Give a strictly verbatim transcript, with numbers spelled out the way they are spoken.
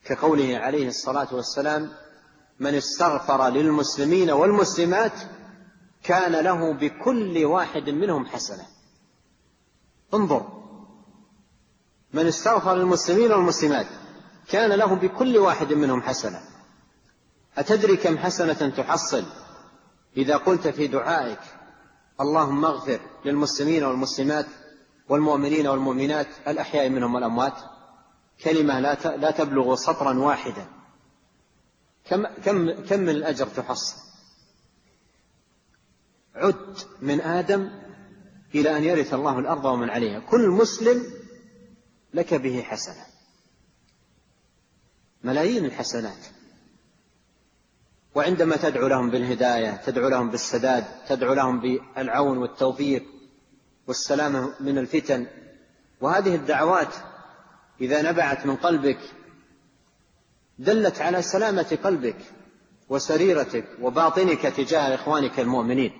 كقوله عليه الصلاة والسلام: من استغفر للمسلمين والمسلمات كان له بكل واحد منهم حسنة. انظر، من استغفر للمسلمين والمسلمات كان له بكل واحد منهم حسنة. أتدري كم حسنة تحصل إذا قلت في دعائك: اللهم اغفر للمسلمين والمسلمات والمؤمنين والمؤمنات الأحياء منهم والأموات؟ كلمة لا تبلغ سطرا واحدا، كم, كم, كم من الأجر تحصل؟ عد من آدم إلى أن يرث الله الأرض ومن عليها، كل مسلم لك به حسنة، ملايين الحسنات. وعندما تدعو لهم بالهداية، تدعو لهم بالسداد، تدعو لهم بالعون والتوفيق والسلامة من الفتن، وهذه الدعوات إذا نبعت من قلبك دلت على سلامة قلبك وسريرتك وباطنك تجاه إخوانك المؤمنين.